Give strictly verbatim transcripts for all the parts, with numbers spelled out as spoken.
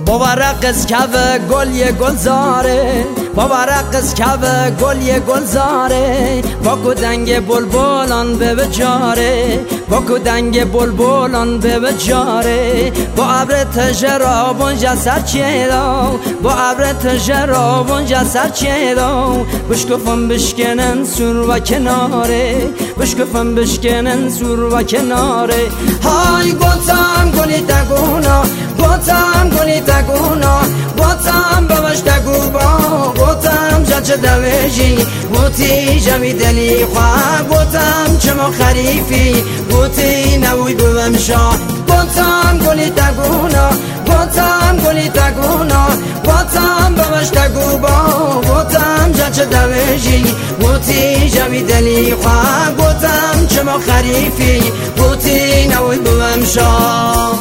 بابا رقص کف گل یه گلزاره، بابا رقص کف گل یه گلزاره، با کدنگ بلبلان به بجاره، با کدنگ بلبلان به بجاره، با ابر تجرا بونجا سر چیدو، با ابر تجرا بونجا سر چیدو، بشکفم بشکنن سور و کناره، بشکفم بشکنن سور و کناره. های گوتم گلی تگونا، گوتم گلی تگونا، گوتم بوش تگو با، گوتم جچ دویجی، گوتی جوی دلی خواه، گوتم چما خریفی، گوتی نوی بوم شا، گوتم گلی تگونا، گوتم گلی تگونا، گوتم بوش تگو با، گوتم جچ دویجی، گوتی جوی دلی خواه، گوتم چما خریفی، گوتی نوی بوم شا.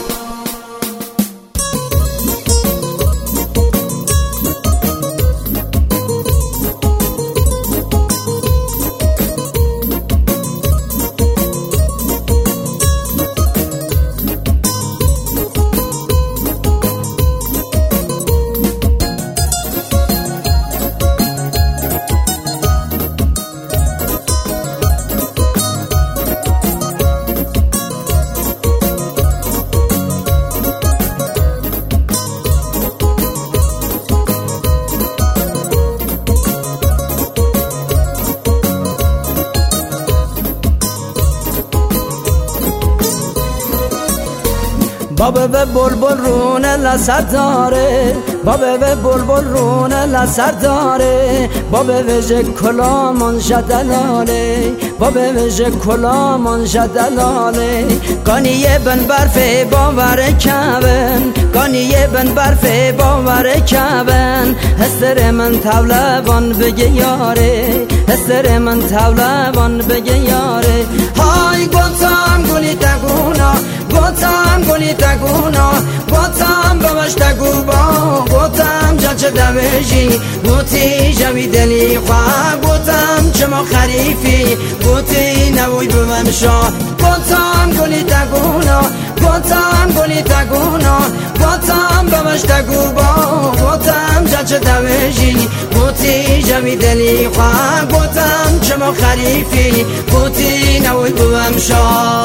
بابا و بلبل رونه لسر داره، بابا و بلبل رونه لسر داره، بابا وجه کلامان شدلاله، بابا وجه کلامان شدلاله، کانیه بن برف باور کبن، کانیه بن برف باور کبن، هستر من طولبان بگه یاره، هستر من طولبان بگه یاره. های گوتم گلی تگونا، گوتم گلی تگونا، گوتم بوش تگو با، گوتم جچ دویجی، گوتی جوی دلی خواه، گوتم چما خریفی، گوتی نوی بوم شا، گوتم گلی تگونا، گوتم گلی تگونا، گوتم بوش تگو با، گوتم جچ دویجی، گوتی جوی دلی خواه، گوتم چما خریفی، گوتی نوی بوم شا.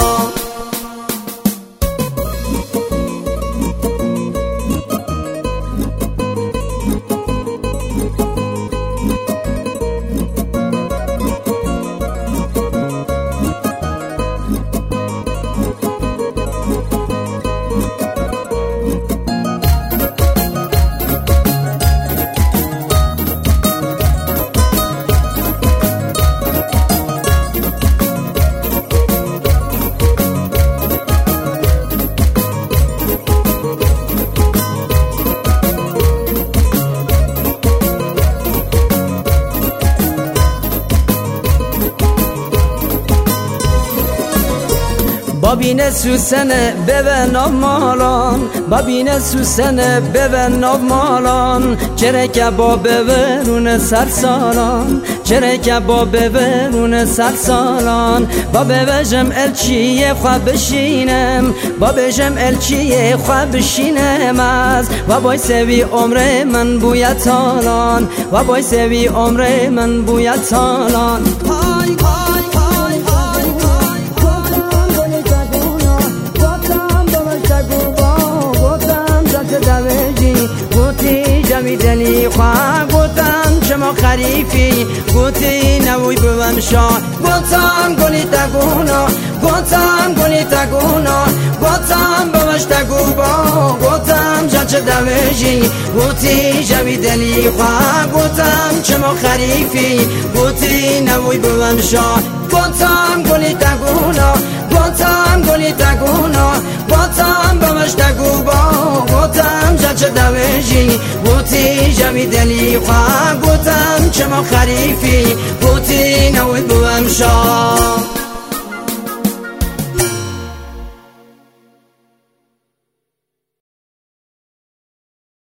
بابین سوسنه ببن مالان، بابین سوسنه ببن مالان، چرا کباب ببرون سر سالان، چرا کباب ببرون سر سالان، با بوجم الچیه خواه بشینم، با بوجم الچیه خواه بشینم از، و بای سوی عمر من بوید تالان، و بای سوی عمر من بوید تالان. های های های های گوتی جوی دلی خواه، گوتم چما خریفی، گوتی نوی بوم شا، گوتم گلی تگونا، گوتم گلی تگونا، گوتم بوش تگو با، گوتم جچ دویجی، گوتی جوی دلی خواه، گوتم چما خریفی، گوتی نوی بوم شا، گوتم گلی تگونا، گوتم گلی تگونا، گوتم بوش تگو با، گوتم جچ دویجی، گوتی جوی دلی خواه، گوتم چما خریفی، گوتی نوی بوم شا.